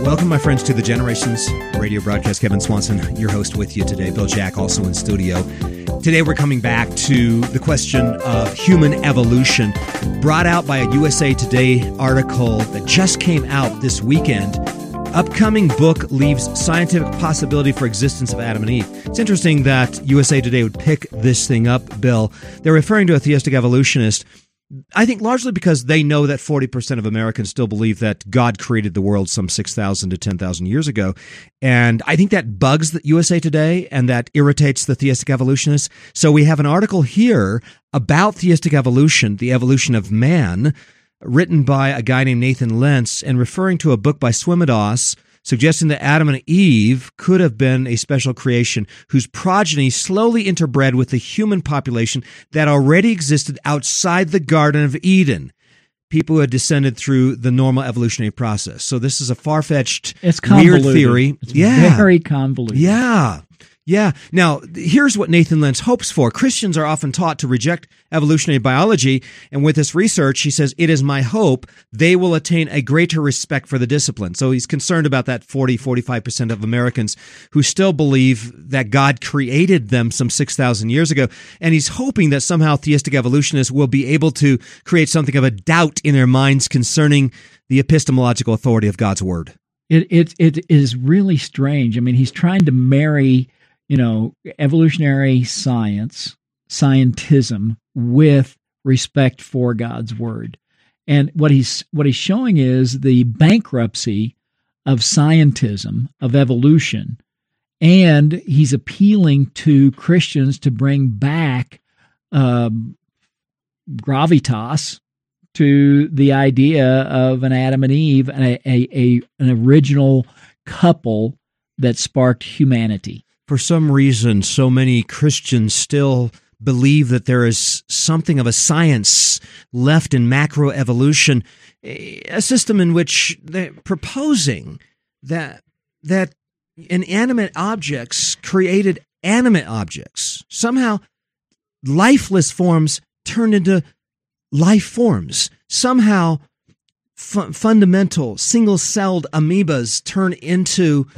Welcome, my friends, to the Generations radio broadcast. Kevin Swanson, your host, with you today. Bill Jack, also in studio. Today, we're coming back to the question of human evolution, brought out by a USA Today article that just came out this weekend. Upcoming book leaves scientific possibility for existence of Adam and Eve. It's interesting that USA Today would pick this thing up, Bill. They're referring to a theistic evolutionist, I think largely because they know that 40% of Americans still believe that God created the world some 6,000 to 10,000 years ago. And I think that bugs the USA Today and that irritates the theistic evolutionists. So we have an article here about theistic evolution, the evolution of man, written by a guy named Nathan Lentz and referring to a book by Swimidass, suggesting that Adam and Eve could have been a special creation whose progeny slowly interbred with the human population that already existed outside the Garden of Eden. People who had descended through the normal evolutionary process. So this is a far-fetched, weird theory. It's very convoluted. Yeah. Now, here's what Nathan Lentz hopes for. Christians are often taught to reject evolutionary biology, and with this research, he says, it is my hope they will attain a greater respect for the discipline. So he's concerned about that 45% of Americans who still believe that God created them some 6,000 years ago, and he's hoping that somehow theistic evolutionists will be able to create something of a doubt in their minds concerning the epistemological authority of God's Word. It is really strange. I mean, he's trying to marry evolutionary scientism with respect for God's word. And what he's showing is the bankruptcy of scientism, of evolution, and he's appealing to Christians to bring back gravitas to the idea of an Adam and Eve, and an original couple that sparked humanity. For some reason, so many Christians still believe that there is something of a science left in macroevolution, a system in which they're proposing that inanimate objects created animate objects. Somehow, lifeless forms turned into life forms. Somehow, fundamental, single-celled amoebas turn into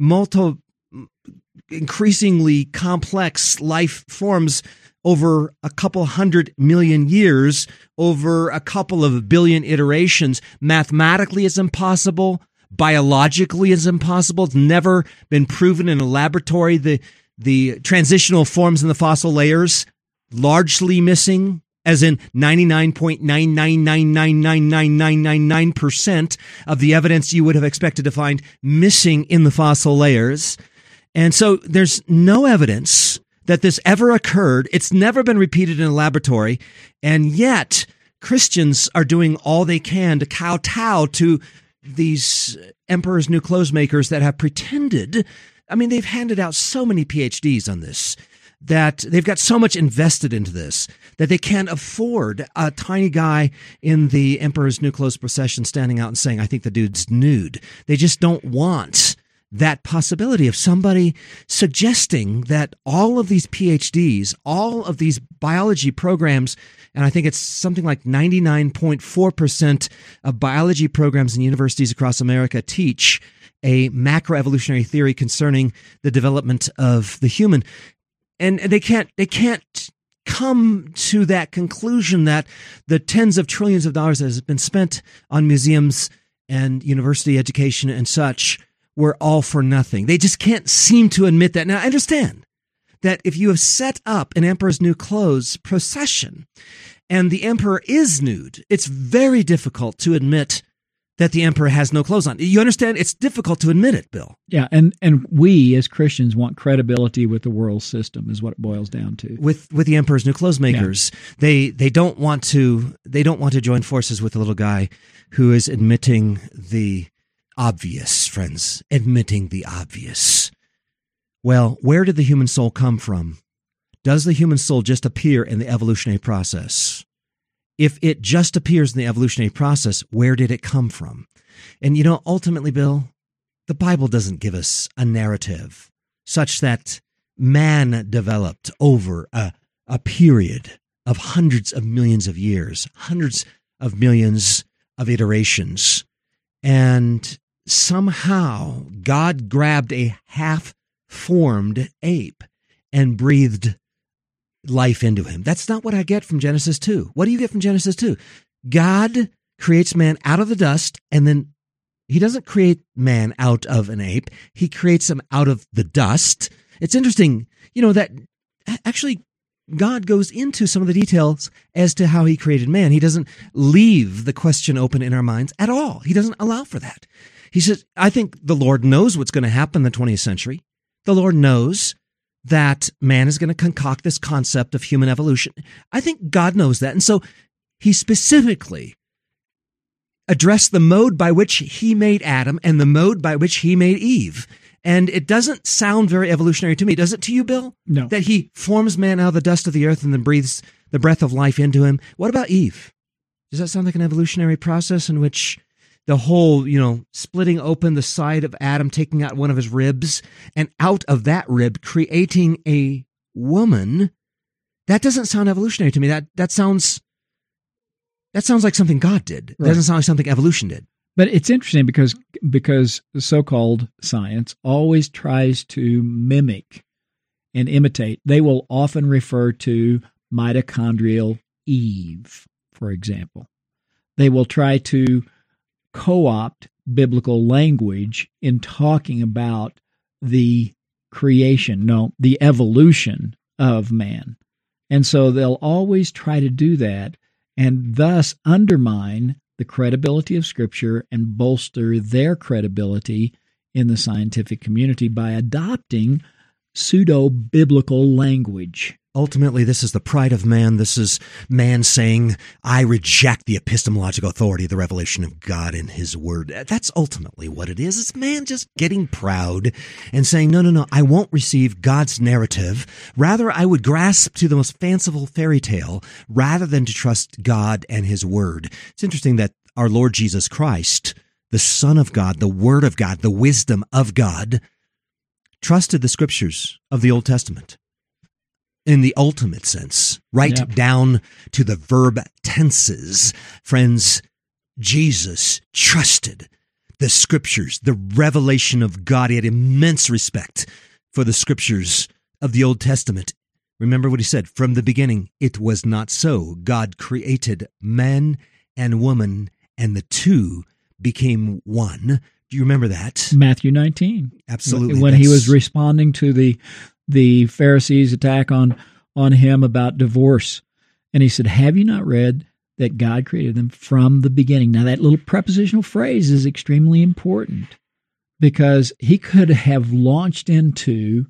increasingly complex life forms over a couple 100 million years, over a couple of billion iterations. Mathematically, it's impossible. Biologically, it's impossible. It's never been proven in a laboratory. The transitional forms in the fossil layers largely missing, as in 99.999999999% of the evidence you would have expected to find missing in the fossil layers. And so there's no evidence that this ever occurred. It's never been repeated in a laboratory. And yet Christians are doing all they can to kowtow to these emperor's new clothes makers that have pretended. I mean, they've handed out so many PhDs on this, that they've got so much invested into this that they can't afford a tiny guy in the emperor's new clothes procession standing out and saying, I think the dude's nude. They just don't want that possibility of somebody suggesting that all of these PhDs, all of these biology programs, and I think it's something like 99.4% of biology programs in universities across America teach a macroevolutionary theory concerning the development of the human. And they can't come to that conclusion that the tens of trillions of dollars that has been spent on museums and university education and such were all for nothing. They just can't seem to admit that. Now, I understand that if you have set up an emperor's new clothes procession and the emperor is nude, it's very difficult to admit that the emperor has no clothes on. You understand? It's difficult to admit it, Bill. Yeah, and we as Christians want credibility with the world system is what it boils down to. With the emperor's new clothes makers, yeah. They don't want to join forces with the little guy who is admitting the obvious, friends, admitting the obvious. Well, where did the human soul come from? Does the human soul just appear in the evolutionary process? If it just appears in the evolutionary process, where did it come from? And ultimately, Bill, the Bible doesn't give us a narrative such that man developed over a period of hundreds of millions of years, hundreds of millions of iterations. And somehow God grabbed a half-formed ape and breathed life into him. That's not what I get from Genesis 2. What do you get from Genesis 2? God creates man out of the dust, and then he doesn't create man out of an ape. He creates him out of the dust. It's interesting, that actually God goes into some of the details as to how he created man. He doesn't leave the question open in our minds at all. He doesn't allow for that. He says, I think the Lord knows what's going to happen in the 20th century. The Lord knows that man is going to concoct this concept of human evolution. I think God knows that. And so he specifically addressed the mode by which he made Adam and the mode by which he made Eve. And it doesn't sound very evolutionary to me. Does it to you, Bill? No. That he forms man out of the dust of the earth and then breathes the breath of life into him. What about Eve? Does that sound like an evolutionary process in which the whole, splitting open the side of Adam, taking out one of his ribs, and out of that rib creating a woman? That doesn't sound evolutionary to me. That sounds like something God did. It doesn't sound like something evolution did. But it's interesting because the so-called science always tries to mimic and imitate. They will often refer to mitochondrial Eve, for example. They will try to co-opt biblical language in talking about the evolution of man. And so they'll always try to do that and thus undermine the credibility of Scripture and bolster their credibility in the scientific community by adopting pseudo-biblical language. Ultimately, this is the pride of man. This is man saying, I reject the epistemological authority of the revelation of God in his word. That's ultimately what it is. It's man just getting proud and saying, no, I won't receive God's narrative. Rather, I would grasp to the most fanciful fairy tale rather than to trust God and his word. It's interesting that our Lord Jesus Christ, the Son of God, the Word of God, the wisdom of God, trusted the scriptures of the Old Testament. In the ultimate sense, down to the verb tenses. Friends, Jesus trusted the scriptures, the revelation of God. He had immense respect for the scriptures of the Old Testament. Remember what he said, from the beginning, it was not so. God created man and woman, and the two became one. Do you remember that? Matthew 19. Absolutely. When he was responding to the Pharisees' attack on him about divorce. And he said, have you not read that God created them from the beginning? Now, that little prepositional phrase is extremely important because he could have launched into,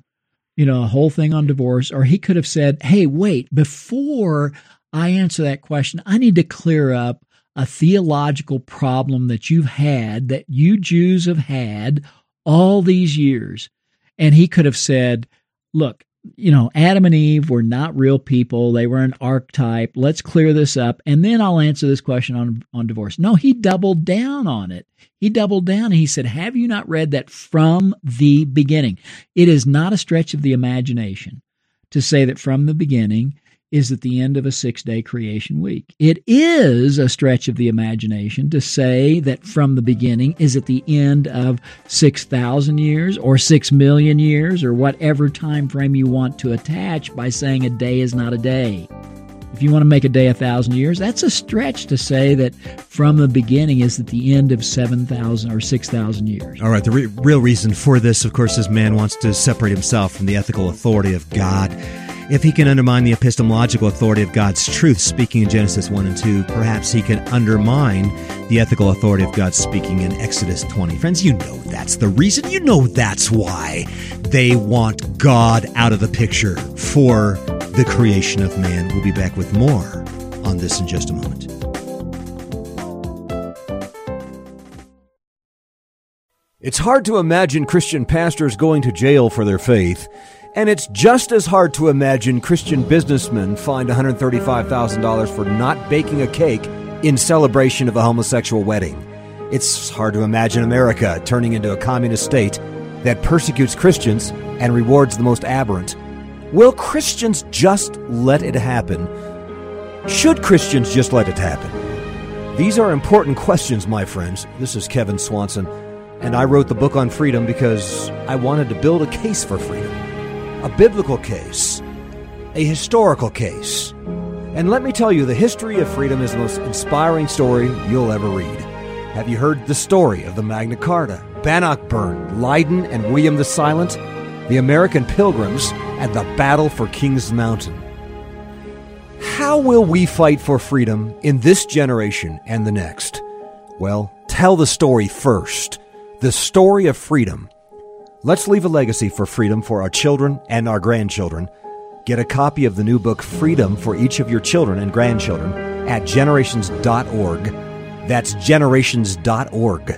a whole thing on divorce, or he could have said, hey, wait, before I answer that question, I need to clear up a theological problem that you've had, that you Jews have had all these years. And he could have said, look, Adam and Eve were not real people. They were an archetype. Let's clear this up, and then I'll answer this question on divorce. No, he doubled down on it. He doubled down, and he said, have you not read that from the beginning? It is not a stretch of the imagination to say that from the beginning is at the end of a 6-day creation week. It is a stretch of the imagination to say that from the beginning is at the end of 6,000 years or 6 million years or whatever time frame you want to attach by saying a day is not a day. If you want to make a day 1,000 years, that's a stretch to say that from the beginning is at the end of 7,000 or 6,000 years. All right, the real reason for this, of course, is man wants to separate himself from the ethical authority of God. If he can undermine the epistemological authority of God's truth speaking in Genesis 1 and 2, perhaps he can undermine the ethical authority of God speaking in Exodus 20. Friends, you know that's the reason. You know that's why they want God out of the picture for the creation of man. We'll be back with more on this in just a moment. It's hard to imagine Christian pastors going to jail for their faith. And it's just as hard to imagine Christian businessmen fined $135,000 for not baking a cake in celebration of a homosexual wedding. It's hard to imagine America turning into a communist state that persecutes Christians and rewards the most aberrant. Will Christians just let it happen? Should Christians just let it happen? These are important questions, my friends. This is Kevin Swanson. And I wrote the book on freedom because I wanted to build a case for freedom. A biblical case. A historical case. And let me tell you, the history of freedom is the most inspiring story you'll ever read. Have you heard the story of the Magna Carta, Bannockburn, Leiden, and William the Silent, the American Pilgrims, and the battle for King's Mountain? How will we fight for freedom in this generation and the next? Well, tell the story first. The story of freedom. Let's leave a legacy for freedom for our children and our grandchildren. Get a copy of the new book, Freedom, for each of your children and grandchildren at generations.org. That's generations.org.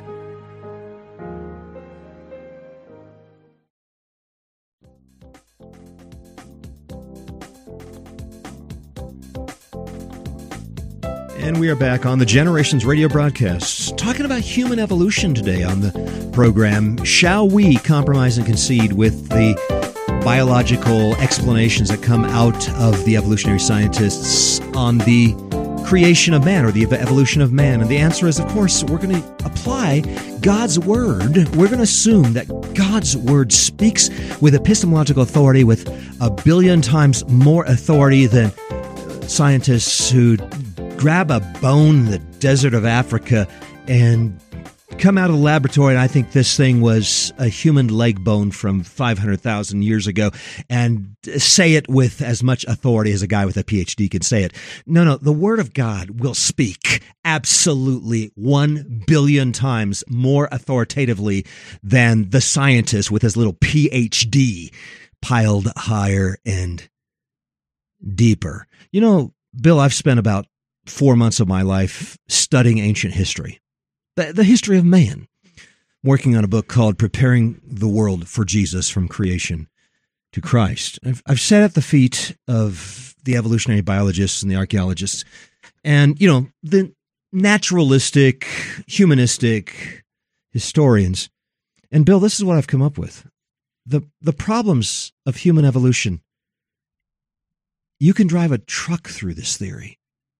And we are back on the Generations radio broadcast, talking about human evolution today on the program. Shall we compromise and concede with the biological explanations that come out of the evolutionary scientists on the creation of man or the evolution of man? And the answer is, of course, we're going to apply God's Word. We're going to assume that God's Word speaks with epistemological authority, with 1 billion times more authority than scientists who grab a bone in the desert of Africa and come out of the laboratory, and I think this thing was a human leg bone from 500,000 years ago, and say it with as much authority as a guy with a PhD can say it. No, the Word of God will speak absolutely 1 billion times more authoritatively than the scientist with his little PhD piled higher and deeper. You know, Bill, I've spent about 4 months of my life studying ancient history. The history of man, working on a book called Preparing the World for Jesus from Creation to Christ. I've sat at the feet of the evolutionary biologists and the archaeologists and, you know, the naturalistic, humanistic historians. And Bill, this is what I've come up with. The problems of human evolution. You can drive a truck through this theory.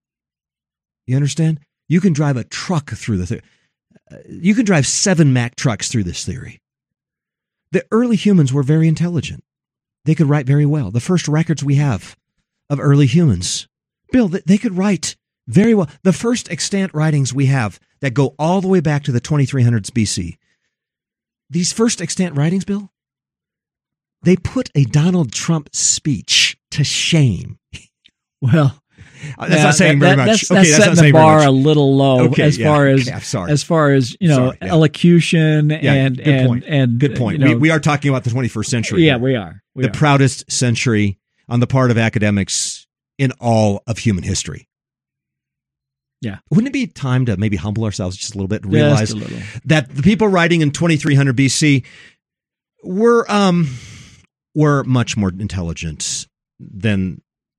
You understand? You can drive a truck through the theory. You can drive 7 Mack trucks through this theory. The early humans were very intelligent. They could write very well. The first records we have of early humans, Bill, they could write very well. The first extant writings we have that go all the way back to the 2300s BC. These first extant writings, Bill, they put a Donald Trump speech to shame. Well, that's not saying very much. That's setting the bar a little low as far as you know, elocution and good point. And good point. You know, we are talking about the 21st century. Yeah, we are. The proudest century on the part of academics in all of human history. Yeah. Wouldn't it be time to maybe humble ourselves just a little bit and realize that the people writing in 2300 BC were much more intelligent than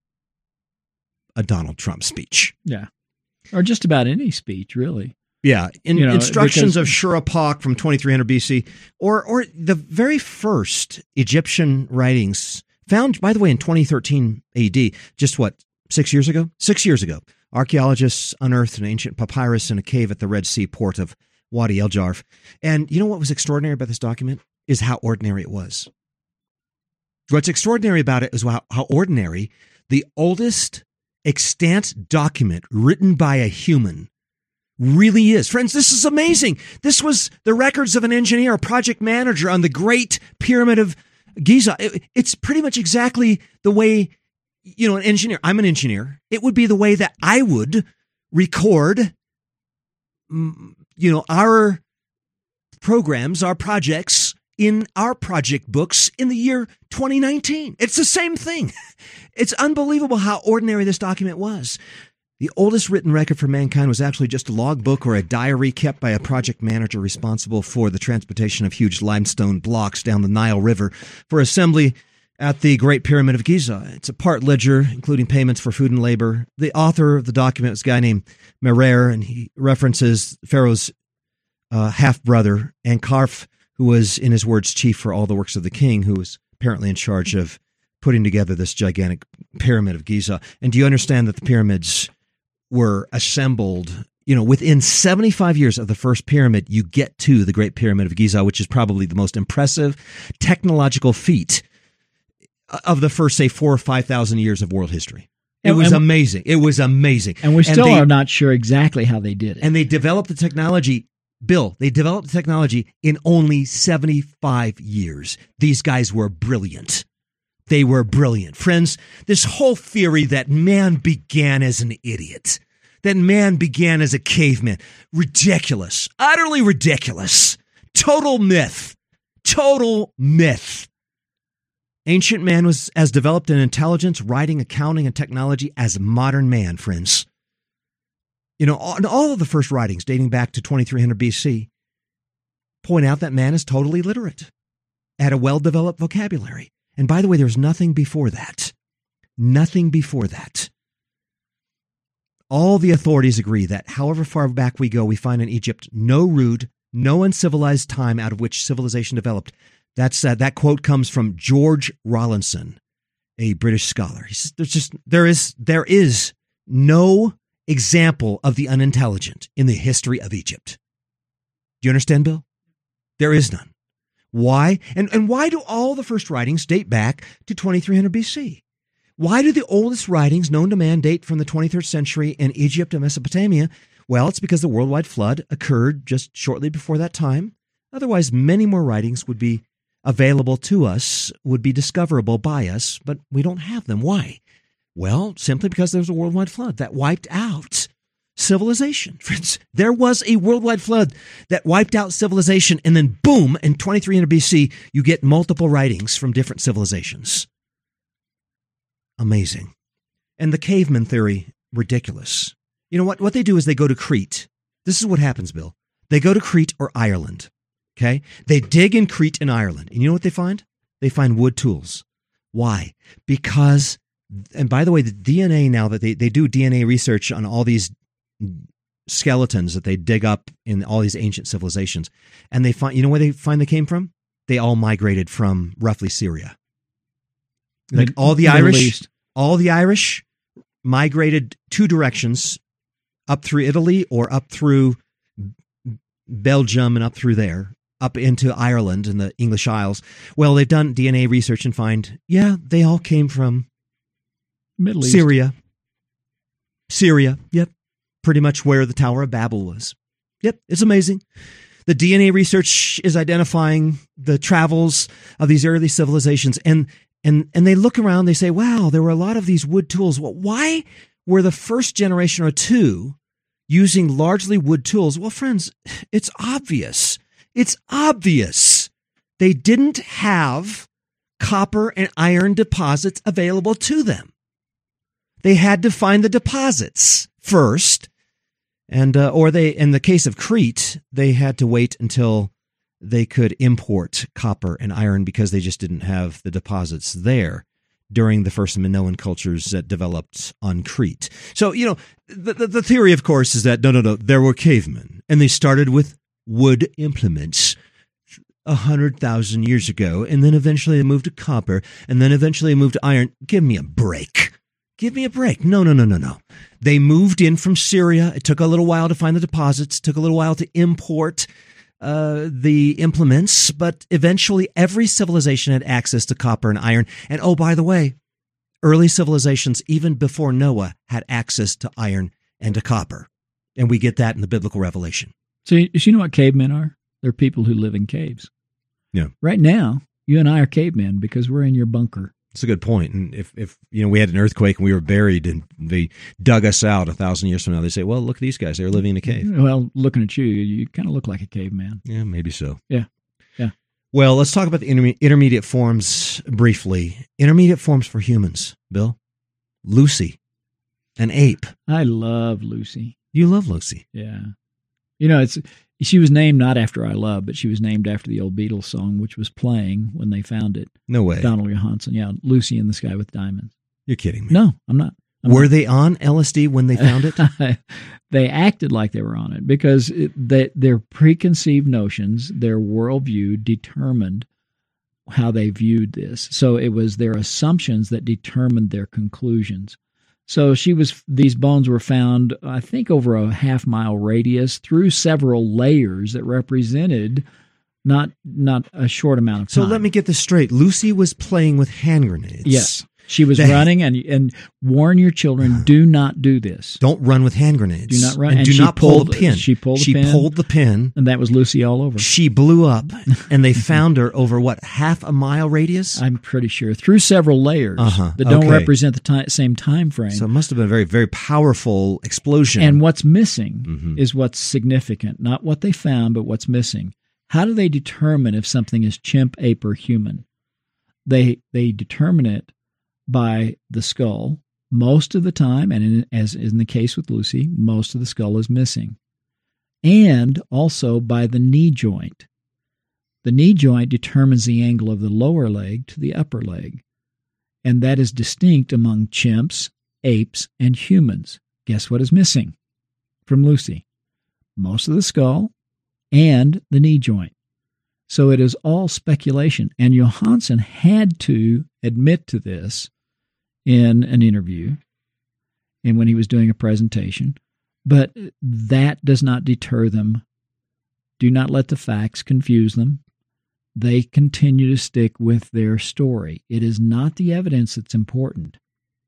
a Donald Trump speech. Yeah. Or just about any speech, really. Yeah. Instructions of Shuruppak from 2300 BC, or the very first Egyptian writings found, by the way, in 2013 AD, just 6 years ago? 6 years ago. Archaeologists unearthed an ancient papyrus in a cave at the Red Sea port of Wadi El Jarf. And you know what was extraordinary about this document? Is how ordinary it was. What's extraordinary about it is how ordinary the oldest extant document written by a human really is. Friends, this is amazing. This was the records of an engineer, a project manager on the Great Pyramid of Giza. It's pretty much exactly the way, you know, I'm an engineer. It would be the way that I would record, you know, our programs, our projects in our project books in the year 2019. It's the same thing. It's unbelievable how ordinary this document was. The oldest written record for mankind was actually just a logbook or a diary kept by a project manager responsible for the transportation of huge limestone blocks down the Nile River for assembly at the Great Pyramid of Giza. It's a part ledger, including payments for food and labor. The author of the document is a guy named Merer, and he references Pharaoh's half-brother, Ankarf, who was, in his words, chief for all the works of the king, who was apparently in charge of putting together this gigantic pyramid of Giza. And do you understand that the pyramids were assembled within 75 years of the first pyramid, you get to the Great Pyramid of Giza, which is probably the most impressive technological feat of the first, say, 4,000 or 5,000 years of world history. It was amazing. It was amazing. And we still are not sure exactly how they did it. And they developed the technology, Bill, they developed the technology in only 75 years. These guys were brilliant. They were brilliant. Friends, this whole theory that man began as an idiot, that man began as a caveman, ridiculous, utterly ridiculous, total myth, total myth. Ancient man was as developed in intelligence, writing, accounting, and technology as modern man, friends. All of the first writings dating back to 2300 BC point out that man is totally literate, had a well-developed vocabulary. And by the way, there's nothing before that. Nothing before that. All the authorities agree that however far back we go, we find in Egypt no rude, no uncivilized time out of which civilization developed. That quote comes from George Rawlinson, a British scholar. He says there is no example of the unintelligent in the history of Egypt. Do you understand, Bill? There is none. Why? And why do all the first writings date back to 2300 BC? Why do the oldest writings known to man date from the 23rd century in Egypt and Mesopotamia? Well, it's because the worldwide flood occurred just shortly before that time. Otherwise, many more writings would be available to us, would be discoverable by us, but we don't have them. Why? Well, simply because there was a worldwide flood that wiped out civilization. Friends, there was a worldwide flood that wiped out civilization, and then boom, in 2300 BC, you get multiple writings from different civilizations. Amazing. And the caveman theory, ridiculous. You know what they do is they go to Crete. This is what happens, Bill. They go to Crete or Ireland. Okay? They dig in Crete and Ireland. And you know what they find? They find wood tools. Why? Because, and by the way, the DNA now that they do DNA research on all these skeletons that they dig up in all these ancient civilizations. And they find, you know where they find they came from? They all migrated from roughly Syria. Like all the Irish migrated two directions, up through Italy or up through Belgium and up through there, up into Ireland and the English Isles. Well, they've done DNA research and find, yeah, they all came from Middle East. Syria, yep. Pretty much where the Tower of Babel was. Yep, it's amazing. The DNA research is identifying the travels of these early civilizations, and they look around, they say, wow, there were a lot of these wood tools. Well, why were the first generation or two using largely wood tools? Well, friends, it's obvious. It's obvious. They didn't have copper and iron deposits available to them. They had to find the deposits first, and in the case of Crete, they had to wait until they could import copper and iron because they just didn't have the deposits there during the first Minoan cultures that developed on Crete. So, the theory, of course, is that, no, there were cavemen, and they started with wood implements 100,000 years ago, and then eventually they moved to copper, and then eventually they moved to iron. Give me a break. Give me a break. No. They moved in from Syria. It took a little while to find the deposits. It took a little while to import the implements, but eventually every civilization had access to copper and iron. And oh, by the way, early civilizations, even before Noah, had access to iron and to copper. And we get that in the biblical revelation. So you know what cavemen are? They're people who live in caves. Yeah. Right now, you and I are cavemen because we're in your bunker. That's a good point. And if we had an earthquake and we were buried and they dug us out 1,000 years from now, they say, well, look at these guys. They're living in a cave. Well, looking at you kind of look like a caveman. Yeah, maybe so. Yeah. Well, let's talk about the intermediate forms briefly. Intermediate forms for humans, Bill. Lucy, an ape. I love Lucy. You love Lucy. Yeah. She was named not after I Love, but she was named after the old Beatles song, which was playing when they found it. No way. Donald Johansson. Yeah, Lucy in the Sky with Diamonds. You're kidding me. No, I'm not. Were they on LSD when they found it? They acted like they were on it because their preconceived notions, their worldview determined how they viewed this. So it was their assumptions that determined their conclusions. So these bones were found, I think, over a half-mile radius through several layers that represented not a short amount of time. So let me get this straight. Lucy was playing with hand grenades. Yes. She was running, and warn your children, do not do this. Don't run with hand grenades. Do not run. And do not pull the pin. She pulled the pin. And that was Lucy all over. She blew up, and they found her over, half a mile radius? I'm pretty sure. Through several layers that don't represent the same time frame. So it must have been a very, very powerful explosion. And what's missing is what's significant. Not what they found, but what's missing. How do they determine if something is chimp, ape, or human? They determine it by the skull. Most of the time, and as in the case with Lucy, most of the skull is missing. And also by the knee joint. The knee joint determines the angle of the lower leg to the upper leg. And that is distinct among chimps, apes, and humans. Guess what is missing from Lucy? Most of the skull and the knee joint. So it is all speculation. And Johansen had to admit to this in an interview and when he was doing a presentation. But that does not deter them. Do not let the facts confuse them. They continue to stick with their story. It is not the evidence that's important.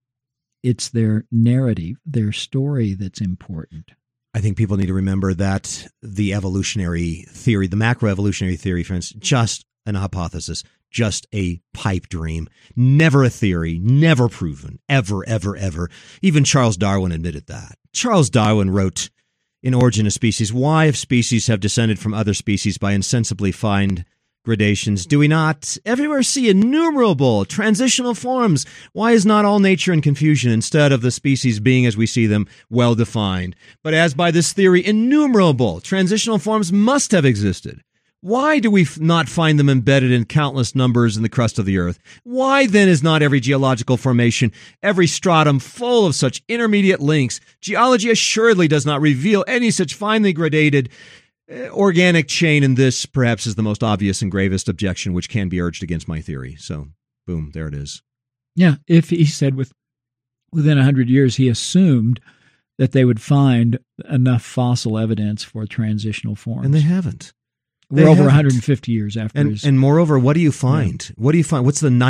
It's their narrative, their story that's important. I think people need to remember that the evolutionary theory, the macroevolutionary theory, for instance, just an hypothesis, just a pipe dream, never a theory, never proven, ever, ever, ever. Even Charles Darwin admitted that. Charles Darwin wrote in Origin of Species, why, if species have descended from other species by insensibly fine gradations, do we not everywhere see innumerable transitional forms? Why is not all nature in confusion, instead of the species being as we see them well defined? But as by this theory, innumerable transitional forms must have existed. Why do we not find them embedded in countless numbers in the crust of the earth? Why then is not every geological formation, every stratum full of such intermediate links? Geology assuredly does not reveal any such finely gradated organic chain, and this perhaps is the most obvious and gravest objection which can be urged against my theory. So, boom, there it is. Yeah, if he said within 100 years, he assumed that they would find enough fossil evidence for transitional forms. And they haven't. We're over 150 years after his... And moreover, what do you find? Yeah. What do you find? What's the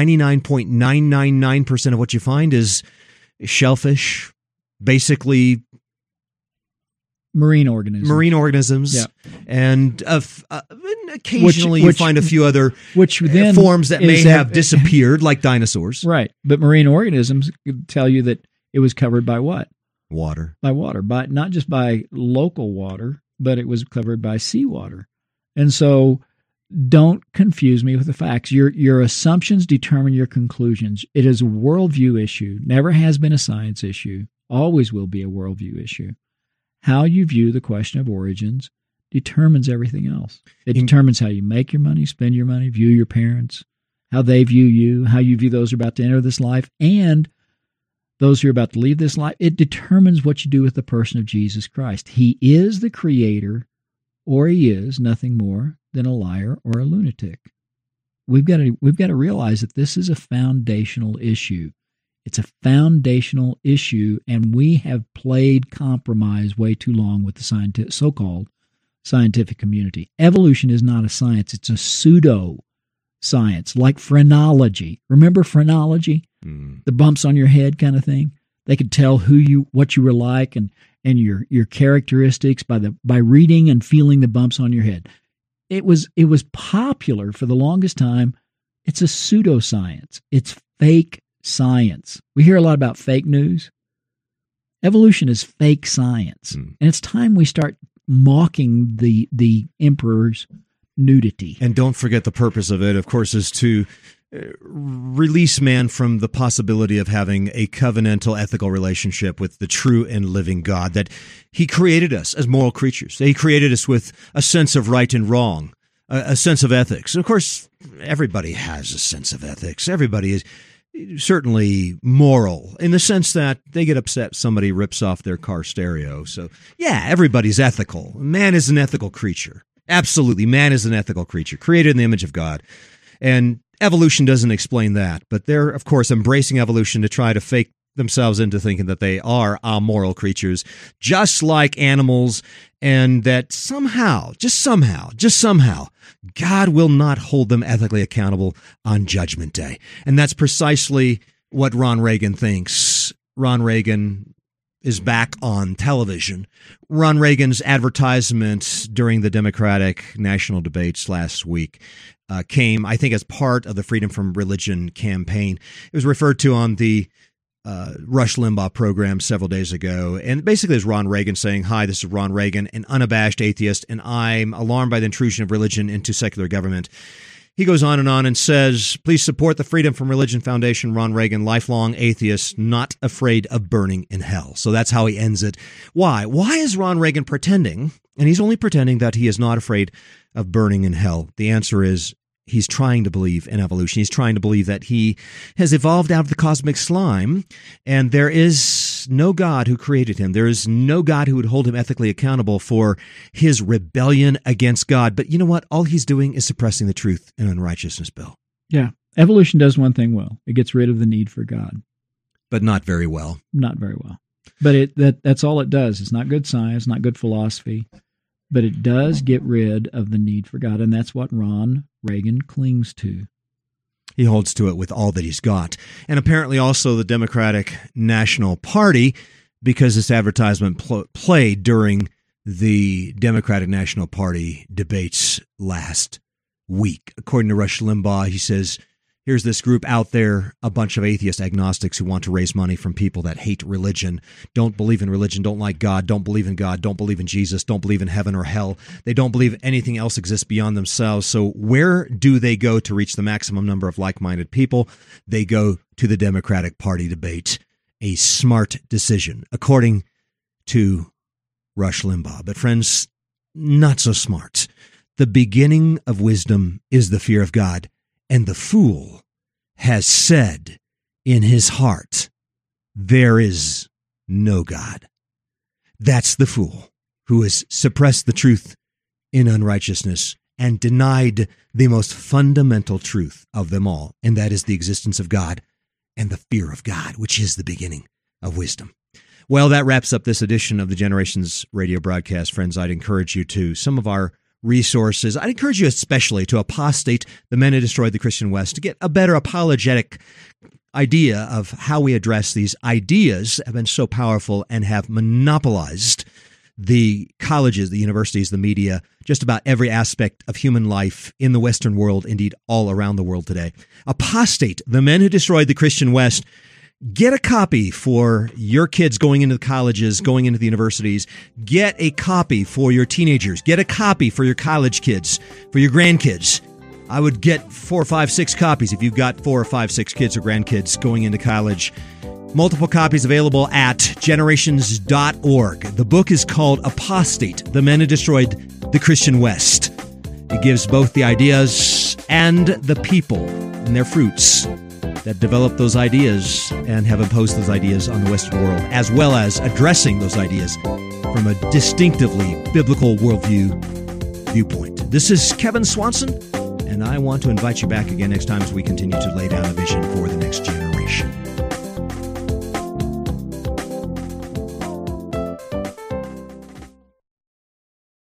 99.999% of what you find is shellfish, basically... Marine organisms. Yeah. And occasionally you find a few other forms that may have disappeared, like dinosaurs. Right. But marine organisms tell you that it was covered by what? Water. By water. Not just by local water, but it was covered by seawater. And so don't confuse me with the facts. Your assumptions determine your conclusions. It is a worldview issue. Never has been a science issue. Always will be a worldview issue. How you view the question of origins determines everything else. It determines how you make your money, spend your money, view your parents, how they view you, how you view those who are about to enter this life, and those who are about to leave this life. It determines what you do with the person of Jesus Christ. He is the creator, or he is nothing more than a liar or a lunatic. We've got to realize that this is a foundational issue. It's a foundational issue, and we have played compromise way too long with the so-called scientific community. Evolution is not a science. It's a pseudo-science, like phrenology. Remember phrenology? The bumps on your head kind of thing? They could tell what you were like and your characteristics by reading and feeling the bumps on your head. It was popular for the longest time. It's a pseudoscience. It's fake science. We hear a lot about fake news. Evolution is fake science. And it's time we start mocking the emperor's nudity. And don't forget the purpose of it, of course, is to release man from the possibility of having a covenantal ethical relationship with the true and living God, that he created us as moral creatures. He created us with a sense of right and wrong, a sense of ethics. Of course, everybody has a sense of ethics. Everybody is certainly moral in the sense that they get upset somebody rips off their car stereo. So, yeah, everybody's ethical. Man is an ethical creature. Absolutely, man is an ethical creature, created in the image of God. And evolution doesn't explain that, but they're, of course, embracing evolution to try to fake themselves into thinking that they are amoral creatures, just like animals, and that somehow, God will not hold them ethically accountable on Judgment Day. And that's precisely what Ron Reagan thinks. Ron Reagan is back on television. Ron Reagan's advertisement during the Democratic national debates last week came, I think, as part of the Freedom from Religion campaign. It was referred to on the Rush Limbaugh program several days ago. And basically it's Ron Reagan saying, "Hi, this is Ron Reagan, an unabashed atheist, and I'm alarmed by the intrusion of religion into secular government." He goes on and says, "Please support the Freedom from Religion Foundation, Ron Reagan, lifelong atheist, not afraid of burning in hell." So that's how he ends it. Why? Why is Ron Reagan pretending, and he's only pretending, that he is not afraid of burning in hell? The answer is he's trying to believe in evolution. He's trying to believe that he has evolved out of the cosmic slime, and there is no God who created him. There is no God who would hold him ethically accountable for his rebellion against God. But you know what? All he's doing is suppressing the truth in unrighteousness, Bill. Yeah. Evolution does one thing well. It gets rid of the need for God. But not very well. Not very well. But that's all it does. It's not good science, not good philosophy. But it does get rid of the need for God, and that's what Ron Reagan clings to. He holds to it with all that he's got. And apparently also the Democratic National Party, because this advertisement played during the Democratic National Party debates last week. According to Rush Limbaugh, he says, here's this group out there, a bunch of atheist agnostics who want to raise money from people that hate religion, don't believe in religion, don't like God, don't believe in God, don't believe in Jesus, don't believe in heaven or hell. They don't believe anything else exists beyond themselves. So where do they go to reach the maximum number of like-minded people? They go to the Democratic Party debate. A smart decision, according to Rush Limbaugh. But friends, not so smart. The beginning of wisdom is the fear of God. And the fool has said in his heart, there is no God. That's the fool who has suppressed the truth in unrighteousness and denied the most fundamental truth of them all, and that is the existence of God and the fear of God, which is the beginning of wisdom. Well, that wraps up this edition of the Generations radio broadcast. Friends, I'd encourage you to some of our resources. I'd encourage you especially to Apostate, the Men Who Destroyed the Christian West, to get a better apologetic idea of how we address these ideas that have been so powerful and have monopolized the colleges, the universities, the media, just about every aspect of human life in the Western world, indeed all around the world today. Apostate, the Men Who Destroyed the Christian West. Get a copy for your kids going into the colleges, going into the universities. Get a copy for your teenagers. Get a copy for your college kids, for your grandkids. I would get 4, 5, 6 copies if you've got 4 or 5, 6 kids or grandkids going into college. Multiple copies available at generations.org. The book is called Apostate, the Men Who Destroyed the Christian West. It gives both the ideas and the people and their fruits that develop those ideas and have imposed those ideas on the Western world, as well as addressing those ideas from a distinctively biblical viewpoint. This is Kevin Swanson, and I want to invite you back again next time as we continue to lay down a vision for the next generation.